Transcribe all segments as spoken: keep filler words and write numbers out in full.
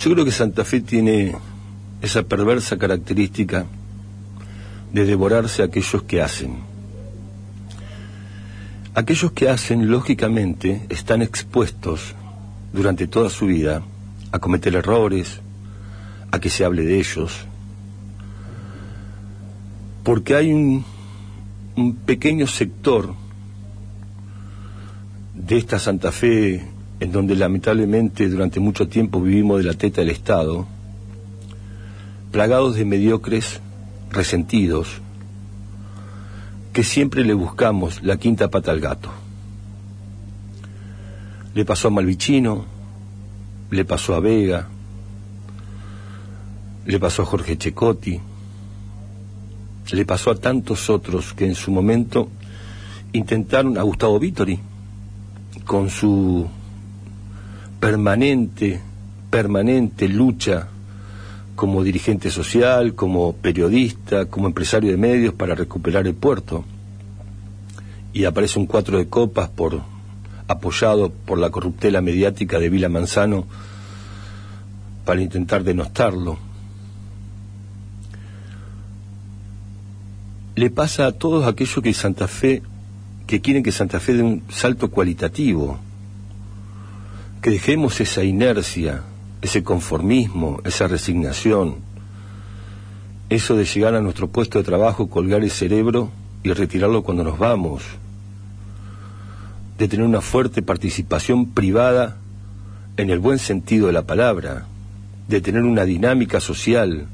Yo creo que Santa Fe tiene esa perversa característica de devorarse a aquellos que hacen. Aquellos que hacen, lógicamente, están expuestos durante toda su vida a cometer errores, a que se hable de ellos, porque hay un, un pequeño sector de esta Santa Fe en donde lamentablemente durante mucho tiempo vivimos de la teta del Estado, plagados de mediocres resentidos, que siempre le buscamos la quinta pata al gato. Le pasó a Malvicino, le pasó a Vega, le pasó a Jorge Checotti, le pasó a tantos otros que en su momento intentaron, a Gustavo Vittori, con su permanente, permanente lucha como dirigente social, como periodista, como empresario de medios para recuperar el puerto. Y aparece un cuatro de copas por, apoyado por la corruptela mediática de Vila Manzano para intentar denostarlo. Le pasa a todos aquellos que Santa Fe, que quieren que Santa Fe dé un salto cualitativo, que dejemos esa inercia, ese conformismo, esa resignación, eso de llegar a nuestro puesto de trabajo, colgar el cerebro y retirarlo cuando nos vamos, de tener una fuerte participación privada en el buen sentido de la palabra, de tener una dinámica social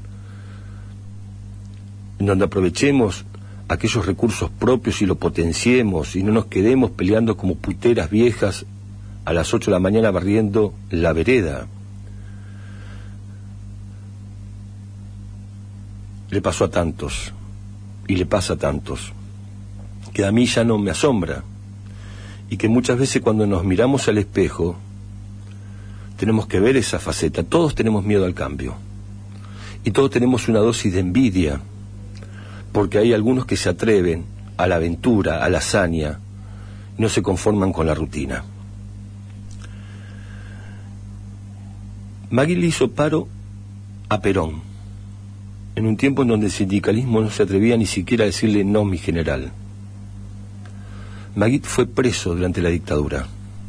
en donde aprovechemos aquellos recursos propios y lo potenciemos y no nos quedemos peleando como puteras viejas a las ocho de la mañana barriendo la vereda. Le pasó a tantos, y le pasa a tantos, que a mí ya no me asombra, y que muchas veces cuando nos miramos al espejo, tenemos que ver esa faceta. Todos tenemos miedo al cambio, y todos tenemos una dosis de envidia, porque hay algunos que se atreven a la aventura, a la hazaña, y no se conforman con la rutina. Magui le hizo paro a Perón, en un tiempo en donde el sindicalismo no se atrevía ni siquiera a decirle no, mi general. Magui fue preso durante la dictadura.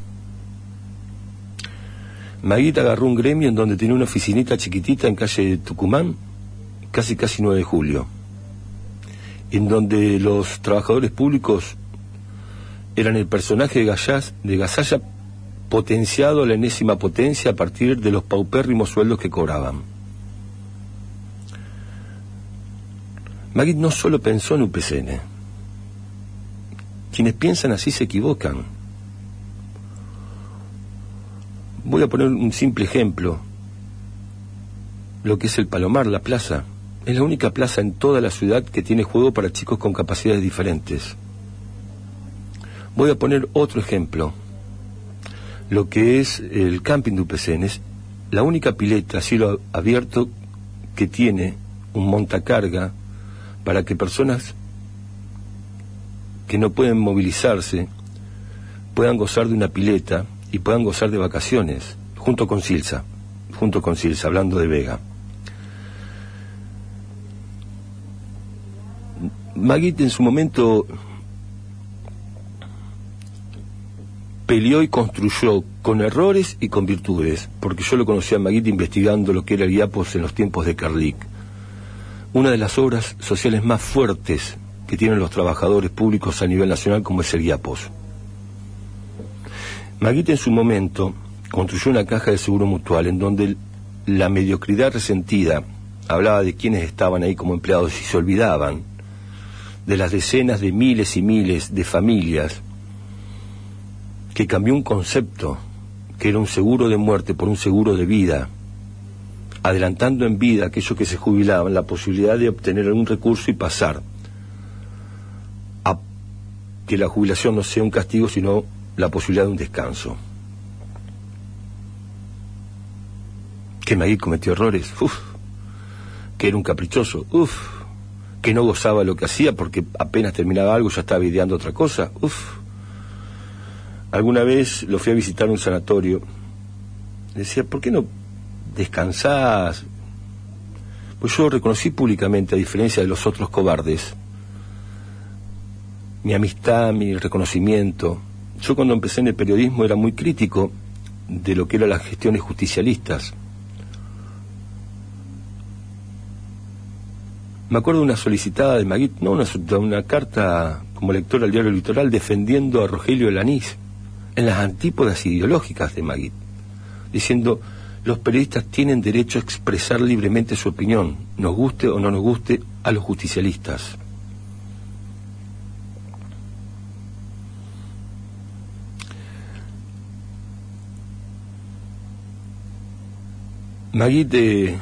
Magui agarró un gremio en donde tenía una oficinita chiquitita en calle Tucumán, casi casi nueve de julio, en donde los trabajadores públicos eran el personaje de, Gallaz, de Gasalla potenciado a la enésima potencia a partir de los paupérrimos sueldos que cobraban. Magui no solo pensó en U P C N. Quienes piensan así se equivocan. Voy a poner un simple ejemplo. Lo que es el Palomar, la plaza. Es la única plaza en toda la ciudad que tiene juego para chicos con capacidades diferentes. Voy a poner otro ejemplo. Lo que es el camping de U P C N es la única pileta a cielo abierto que tiene un montacarga para que personas que no pueden movilizarse puedan gozar de una pileta y puedan gozar de vacaciones, junto con Silsa, junto con Silsa, hablando de Vega. Magui en su momento peleó y construyó con errores y con virtudes, porque yo lo conocí a Magui investigando lo que era el Guiapos en los tiempos de Carlic. Una de las obras sociales más fuertes que tienen los trabajadores públicos a nivel nacional, como es el Guiapos. Magui en su momento construyó una caja de seguro mutual en donde la mediocridad resentida hablaba de quienes estaban ahí como empleados y se olvidaban de las decenas de miles y miles de familias que cambió un concepto que era un seguro de muerte por un seguro de vida, adelantando en vida a aquellos que se jubilaban la posibilidad de obtener algún recurso y pasar a que la jubilación no sea un castigo, sino la posibilidad de un descanso. Que Magui cometió errores, uff, que era un caprichoso, uff, que no gozaba lo que hacía porque apenas terminaba algo ya estaba ideando otra cosa, uff. Alguna vez lo fui a visitar a un sanatorio, decía, ¿por qué no descansás. Pues yo reconocí públicamente, a diferencia de los otros cobardes, mi amistad, mi reconocimiento. Yo cuando empecé en el periodismo era muy crítico de lo que eran las gestiones justicialistas. Me acuerdo de una solicitada de Maguid, no una solicitada, una carta como lector al diario Litoral defendiendo a Rogelio Lanís en las antípodas ideológicas de Maguid, diciendo: los periodistas tienen derecho a expresar libremente su opinión, nos guste o no nos guste a los justicialistas. Maguid eh,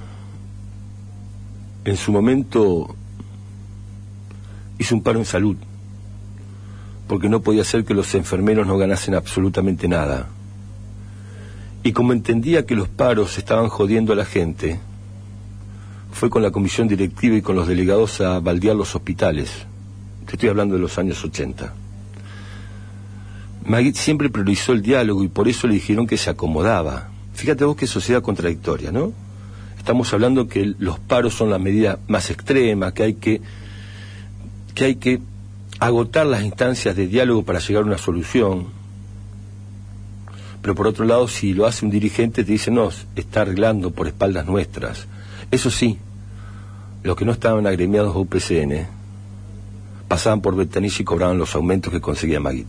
en su momento hizo un paro en salud, porque no podía ser que los enfermeros no ganasen absolutamente nada. Y como entendía que los paros estaban jodiendo a la gente, fue con la comisión directiva y con los delegados a baldear los hospitales. Te estoy hablando de los años ochenta. Maguid siempre priorizó el diálogo y por eso le dijeron que se acomodaba. Fíjate vos qué sociedad contradictoria, ¿no? Estamos hablando que los paros son la medida más extrema, que hay que, que hay que agotar las instancias de diálogo para llegar a una solución. Pero por otro lado, si lo hace un dirigente, te dice: no, está arreglando por espaldas nuestras. Eso sí, los que no estaban agremiados a U P C N pasaban por ventanilla y cobraban los aumentos que conseguía Maguid,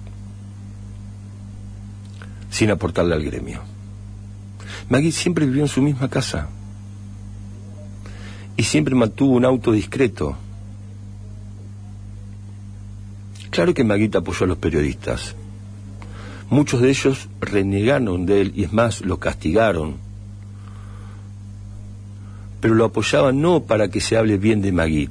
sin aportarle al gremio. Maguid siempre vivió en su misma casa y siempre mantuvo un auto discreto. Claro que Maguid apoyó a los periodistas. Muchos de ellos renegaron de él y es más, lo castigaron. Pero lo apoyaban no para que se hable bien de Maguid,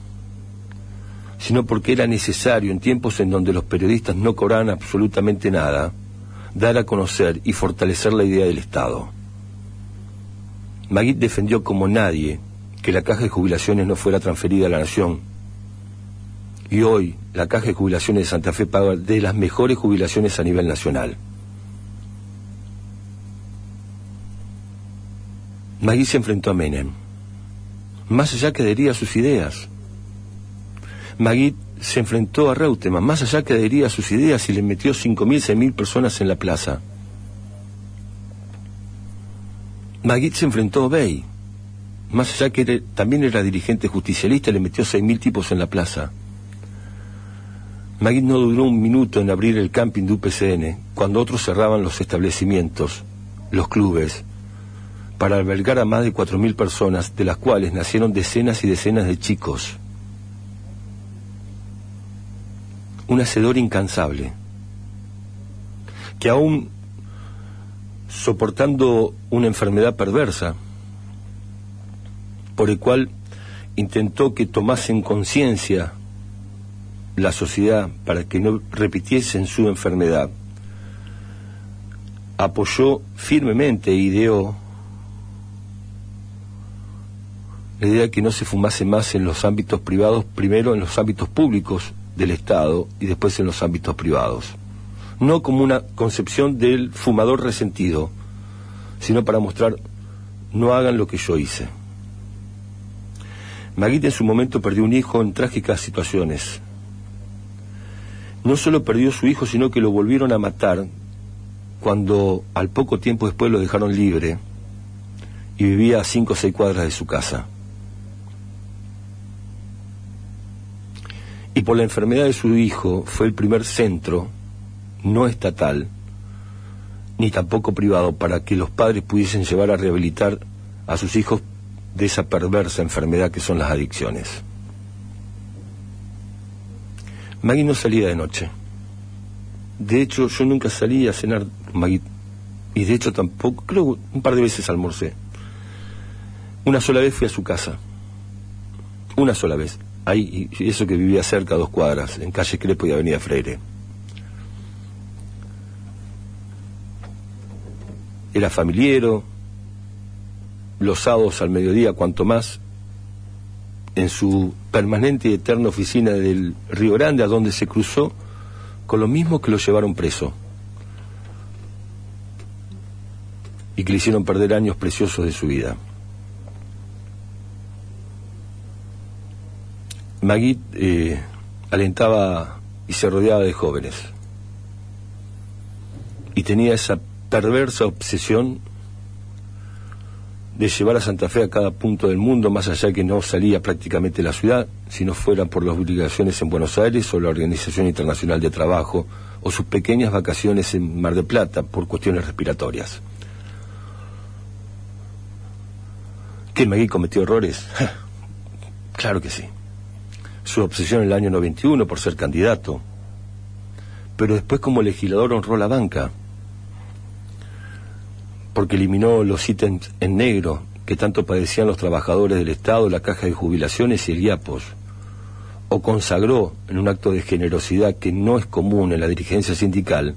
sino porque era necesario, en tiempos en donde los periodistas no cobraban absolutamente nada, dar a conocer y fortalecer la idea del Estado. Maguid defendió como nadie que la caja de jubilaciones no fuera transferida a la nación. Y hoy la caja de jubilaciones de Santa Fe paga de las mejores jubilaciones a nivel nacional. Maguid se enfrentó a Menem, más allá que adhería a sus ideas. Maguid se enfrentó a Reutemann, más allá que adhería a sus ideas, y le metió cinco mil, seis mil personas en la plaza. Maguid se enfrentó a Bey, más allá que era, también era dirigente justicialista, le metió seis mil tipos en la plaza. Maguid no duró un minuto en abrir el camping de U P C N, cuando otros cerraban los establecimientos, los clubes, para albergar a más de cuatro mil personas, de las cuales nacieron decenas y decenas de chicos. Un hacedor incansable, que aún soportando una enfermedad perversa, por el cual intentó que tomasen conciencia la sociedad para que no repitiesen su enfermedad, apoyó firmemente e ideó la idea de que no se fumase más en los ámbitos privados, primero en los ámbitos públicos del Estado y después en los ámbitos privados. No como una concepción del fumador resentido, sino para mostrar: no hagan lo que yo hice. Maguid en su momento perdió un hijo en trágicas situaciones. No solo perdió su hijo, sino que lo volvieron a matar cuando al poco tiempo después lo dejaron libre y vivía a cinco o seis cuadras de su casa. Y por la enfermedad de su hijo fue el primer centro, no estatal, ni tampoco privado, para que los padres pudiesen llevar a rehabilitar a sus hijos de esa perversa enfermedad que son las adicciones. Maguid no salía de noche. De hecho, yo nunca salí a cenar con Maguid. Y de hecho tampoco, creo un par de veces almorcé. Una sola vez fui a su casa. Una sola vez. Ahí, y eso que vivía cerca, a dos cuadras, en calle Crepo y avenida Freire. Era familiero, los sábados al mediodía, cuanto más, en su permanente y eterna oficina del Río Grande, a donde se cruzó con los mismos que lo llevaron preso. y que le hicieron perder años preciosos de su vida. Magui eh, alentaba y se rodeaba de jóvenes, y tenía esa perversa obsesión de llevar a Santa Fe a cada punto del mundo, más allá que no salía prácticamente de la ciudad, si no fuera por las obligaciones en Buenos Aires o la Organización Internacional de Trabajo, o sus pequeñas vacaciones en Mar del Plata por cuestiones respiratorias. ¿Que Magui cometió errores? Claro que sí. Su obsesión en el año noventa y uno por ser candidato, pero después como legislador honró la banca, porque eliminó los ítems en negro que tanto padecían los trabajadores del Estado, la caja de jubilaciones y el IAPOS, o consagró en un acto de generosidad que no es común en la dirigencia sindical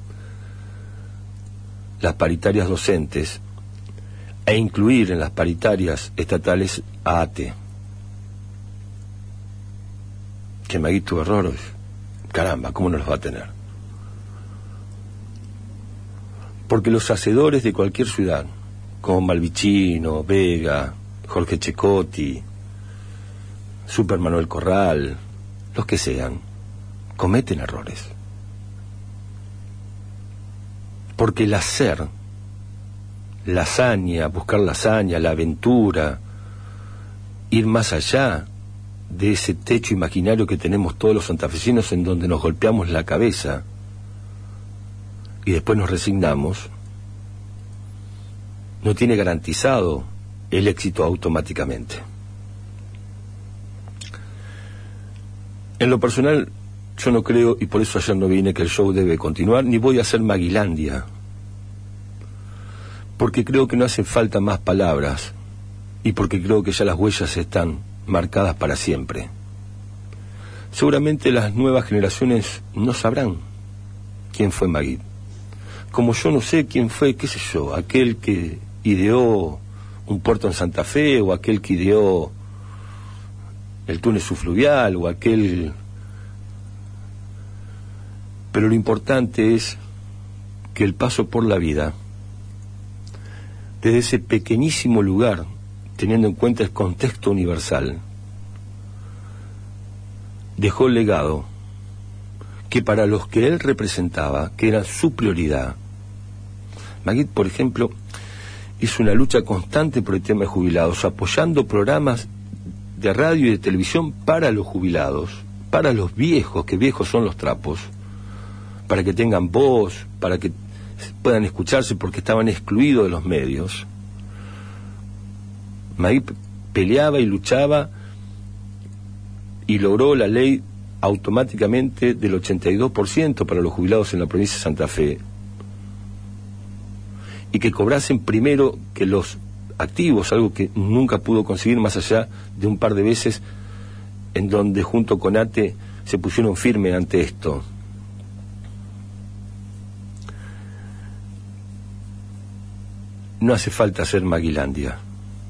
las paritarias docentes, e incluir en las paritarias estatales a ATE. Que Magui tuvo errores, caramba, ¿cómo no los va a tener? Porque los hacedores de cualquier ciudad, como Malvicino, Vega, Jorge Checotti, Super Manuel Corral, los que sean, cometen errores. Porque el hacer, la hazaña, buscar la hazaña, la aventura, ir más allá de ese techo imaginario que tenemos todos los santafesinos en donde nos golpeamos la cabeza y después nos resignamos, no tiene garantizado el éxito automáticamente. En lo personal, yo no creo, y por eso ayer no vine, que el show debe continuar, ni voy a hacer Maguilandia, porque creo que no hacen falta más palabras, y porque creo que ya las huellas están marcadas para siempre. Seguramente las nuevas generaciones no sabrán quién fue Magui, como yo no sé quién fue, qué sé yo, aquel que ideó un puerto en Santa Fe, o aquel que ideó el túnel subfluvial, o aquel... Pero lo importante es que el paso por la vida, desde ese pequeñísimo lugar, teniendo en cuenta el contexto universal, dejó el legado que para los que él representaba, que era su prioridad. Magui, por ejemplo, hizo una lucha constante por el tema de jubilados, apoyando programas de radio y de televisión para los jubilados, para los viejos, que viejos son los trapos, para que tengan voz, para que puedan escucharse porque estaban excluidos de los medios. Magui peleaba y luchaba y logró la ley automáticamente del ochenta y dos por ciento para los jubilados en la provincia de Santa Fe, y que cobrasen primero que los activos, algo que nunca pudo conseguir más allá de un par de veces en donde junto con ATE se pusieron firme ante esto. No hace falta hacer Maguilandia,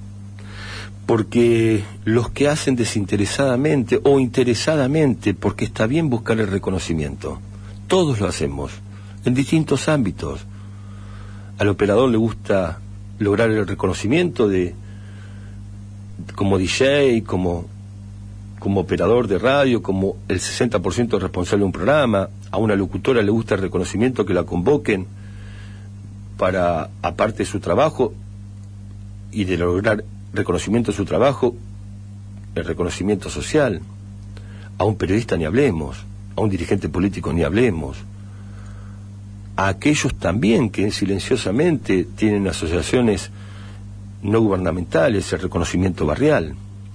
porque los que hacen desinteresadamente o interesadamente, porque está bien buscar el reconocimiento, todos lo hacemos, en distintos ámbitos. Al operador le gusta lograr el reconocimiento de como D J, como, como operador de radio, como el sesenta por ciento responsable de un programa. A una locutora le gusta el reconocimiento, que la convoquen para, aparte de su trabajo y de lograr reconocimiento de su trabajo, el reconocimiento social. A un periodista ni hablemos, a un dirigente político ni hablemos, a aquellos también que silenciosamente tienen asociaciones no gubernamentales, el reconocimiento barrial.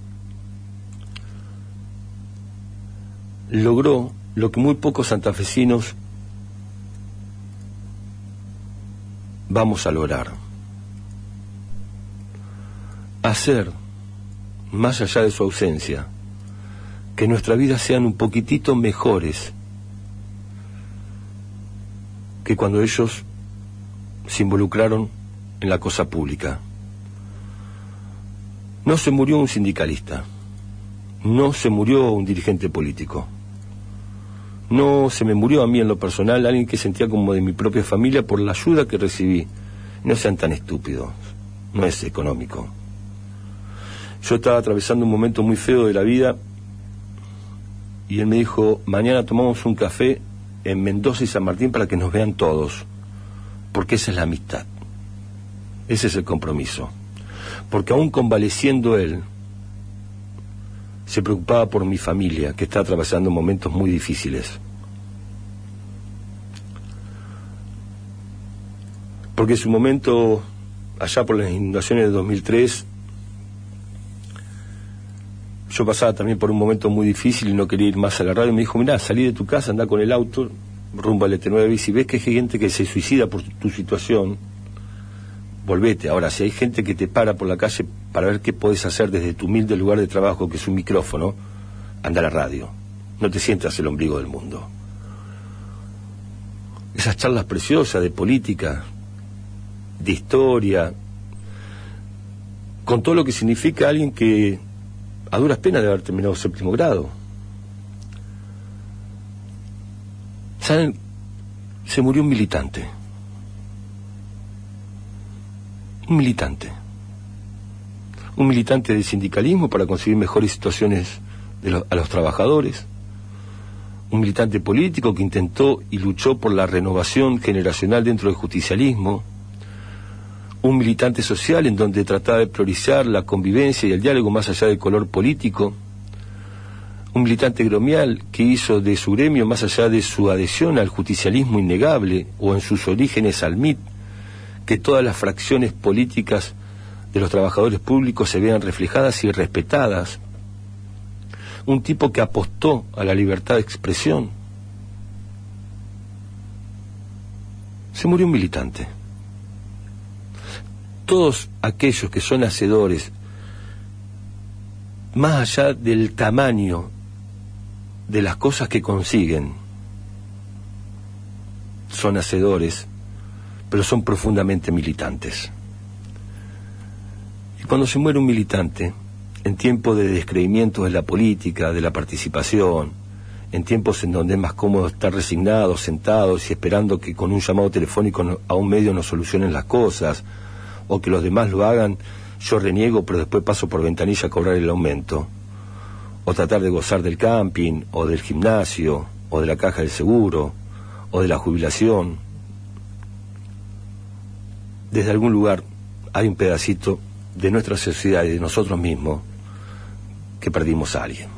Logró lo que muy pocos santafesinos vamos a lograr: hacer, más allá de su ausencia, que nuestras vidas sean un poquitito mejores que cuando ellos se involucraron en la cosa pública. No se murió un sindicalista, no se murió un dirigente político, no se me murió a mí en lo personal alguien que sentía como de mi propia familia por la ayuda que recibí No sean tan estúpidos, no es económico. Yo estaba atravesando un momento muy feo de la vida y él me dijo, mañana tomamos un café en Mendoza y San Martín para que nos vean todos, porque esa es la amistad, ese es el compromiso. Porque aún convaleciendo él, se preocupaba por mi familia, que está atravesando momentos muy difíciles. Porque en su momento, allá por las inundaciones de dos mil tres, yo pasaba también por un momento muy difícil y no quería ir más a la radio, y me dijo, mirá, salí de tu casa, andá con el auto, rumbo al E T nueve, y si ves que hay gente que se suicida por tu situación, volvete. Ahora, si hay gente que te para por la calle para ver qué podés hacer desde tu humilde lugar de trabajo, que es un micrófono, anda a la radio. No te sientas el ombligo del mundo. Esas charlas preciosas de política, de historia, con todo lo que significa alguien que a duras penas de haber terminado séptimo grado. ¿Saben? Se murió un militante. Un militante. Un militante del sindicalismo para conseguir mejores situaciones de lo, a los trabajadores. Un militante político que intentó y luchó por la renovación generacional dentro del justicialismo. Un militante social en donde trataba de priorizar la convivencia y el diálogo más allá del color político. Un militante gremial que hizo de su gremio, más allá de su adhesión al justicialismo innegable o en sus orígenes al M I T, que todas las fracciones políticas de los trabajadores públicos se vean reflejadas y respetadas. Un tipo que apostó a la libertad de expresión. Se murió un militante. Todos aquellos que son hacedores, más allá del tamaño de las cosas que consiguen, son hacedores, pero son profundamente militantes. Y cuando se muere un militante, en tiempos de descreimiento de la política, de la participación, en tiempos en donde es más cómodo estar resignados, sentados y esperando que con un llamado telefónico a un medio nos solucionen las cosas, o que los demás lo hagan, yo reniego pero después paso por ventanilla a cobrar el aumento, o tratar de gozar del camping, o del gimnasio, o de la caja del seguro, o de la jubilación. Desde algún lugar hay un pedacito de nuestra sociedad y de nosotros mismos que perdimos a alguien.